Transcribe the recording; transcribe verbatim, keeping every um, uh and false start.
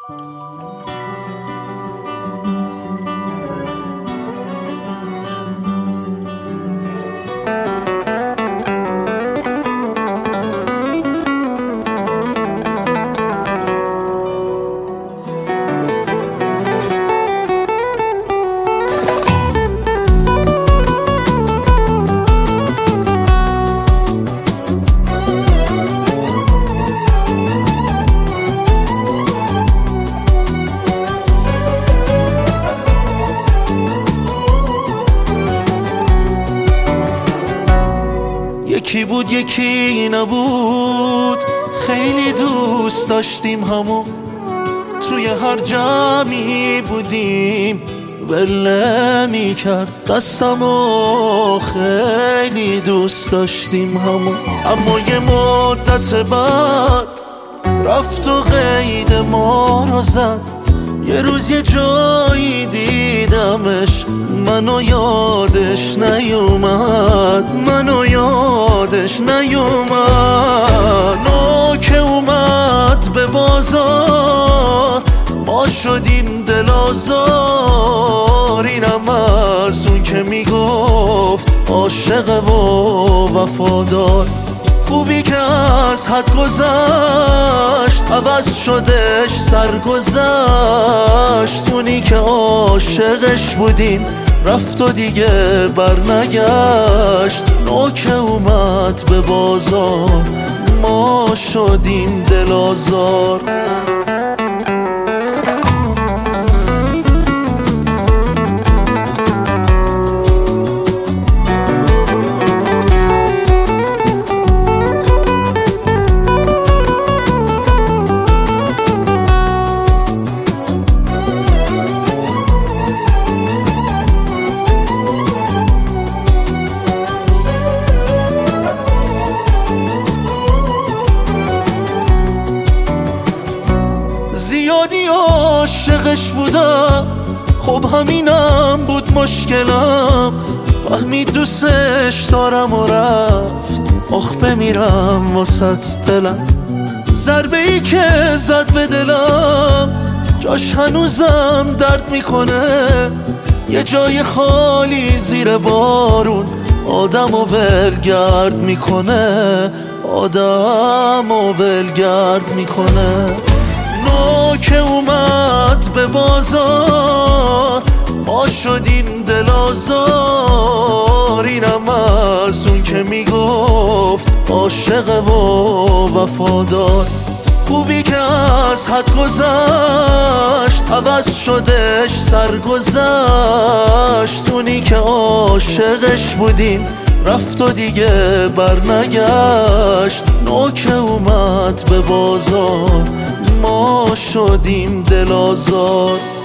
یکی بود یکی نبود، خیلی دوست داشتیم همو، توی هر جمعی بودیم ول میکرد دستمو، خیلی دوست داشتیم همو. اما یه مدت بعد رفت و قید ما رو زد، یه روز یه جایی دیدمش، منو یادش نیومد، منو یادش نیومد. نو که اومد به بازار ما شدیم دل آزار، اینم از اون که میگفت عاشق و وفادار. خوبی که از حد گذشت عوض شدش سرگذشت، اونی که عاشقش بودیم رفت و دیگه برنگشت. نو که اومد به بازار ما شدیم دل آزار. زیادی عاشقش بودم، خب همینم بود مشکلم، فهمید دوستش دارم و رفت، آخ بمیرم واسه دلم. ضربه ای که زد به دلم جاش هنوزم درد میکنه، یه جای خالی زیر بارون آدم و ولگرد میکنه، آدم و ولگرد میکنه. نو که اومد به بازار ما شدیم دل آزار، اینم از اون که میگفت عاشق و وفادار. خوبی که از حد گذشت عوض شدش سرگذشت، اونی که عاشقش بودیم رفت و دیگه برنگشت. نو که اومد به بازار ما شدیم دل آزار.